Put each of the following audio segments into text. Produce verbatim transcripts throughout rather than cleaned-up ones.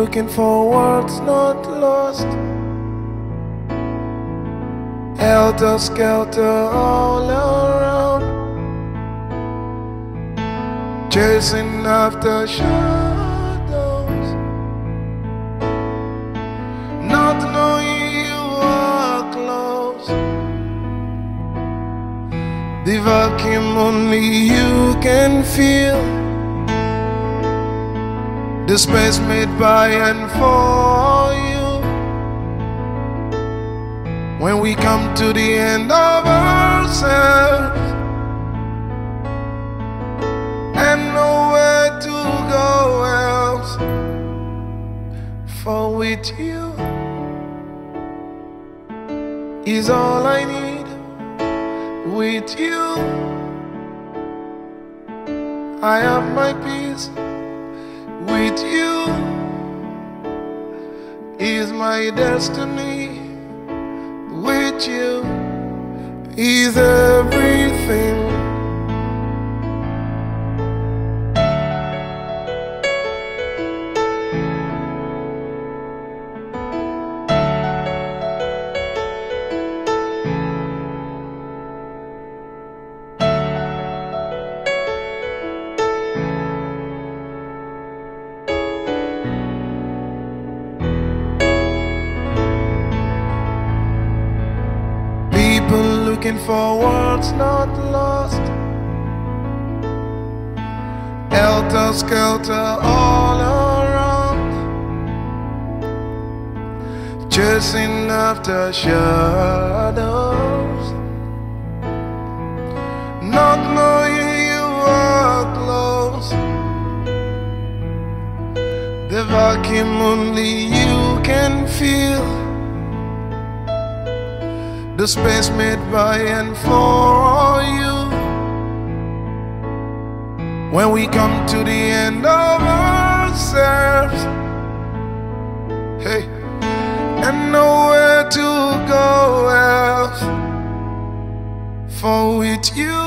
looking for what's not lost. Helter skelter all around, chasing after shadows, not knowing you are close. The vacuum only you can feel, the space made by and for you. When we come to the end of ourselves and nowhere to go else, for with you is all I need. With you I have my peace. With you is my destiny. With you is everything. Looking for what's not lost. Helter skelter all around, chasing after shadows, not knowing you are close. The vacuum only you can feel, the space made by and for you. When we come to the end of ourselves, hey, and nowhere to go else, for with you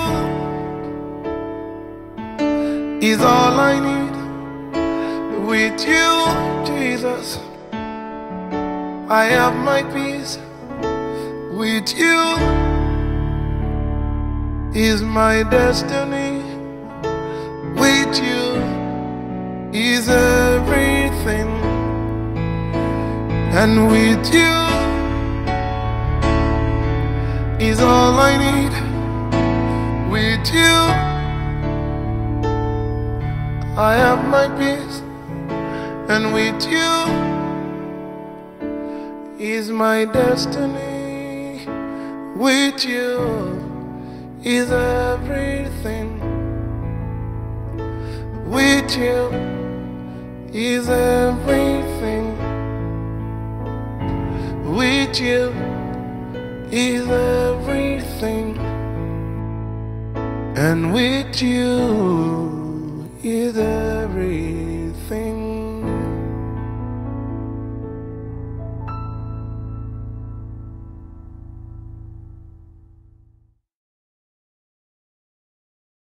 is all I need. With you, Jesus, I have my peace. With you is my destiny. With you is everything. And with you is all I need. With you I have my peace. And with you is my destiny. With you is everything. With you is everything. With you is everything. And with you is everything.